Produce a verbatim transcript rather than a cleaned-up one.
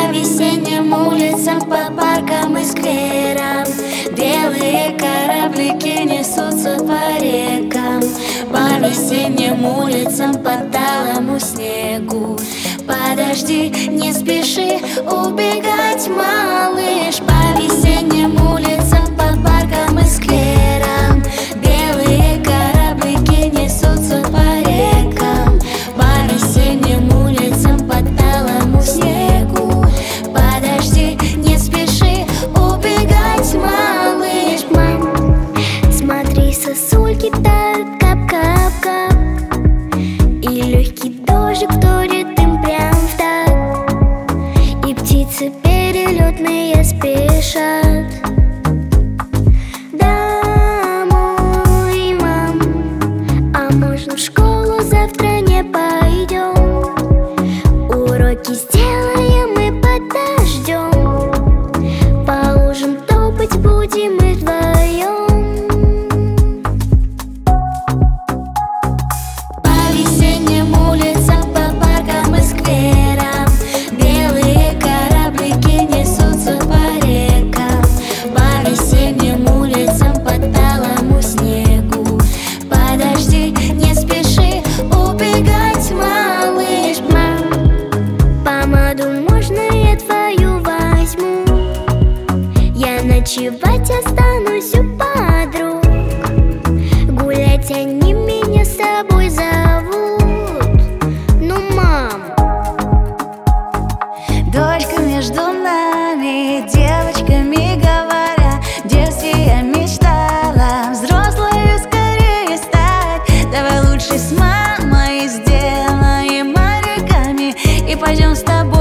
По весенним улицам, по паркам и скверам белые кораблики несутся по рекам. По весенним улицам, по талому снегу. Подожди, не спеши убегать, малыш. По весенним улицам, по паркам и скверам белые кораблики несутся по рекам. По весенним улицам, по талому снегу. Подожди, не спеши убегать, малыш. Мам, смотри, сосульки тают, кап-кап-кап, и легкий дождик вторит им прям в такт, и птицы перелетные спешат домой, мам. А можно в школу завтра не пойдем? Уроки сделаем и подождем. Поужин топать будем мы вдвоем. По весенним улицам, по паркам и скверам белые кораблики несутся по рекам. По весенним улицам, по талому снегу. Подожди, не спеши убегать, малыш. Мам, помаду можно я твою возьму? Я ночевать останусь у подруг. Гулять они меня с собой зовут. Ну, мам, Дочка между нами, девочками говоря, в детстве я мечтала взрослой скорее стать. Давай лучше с мамой сделаем моряками и пойдем с тобой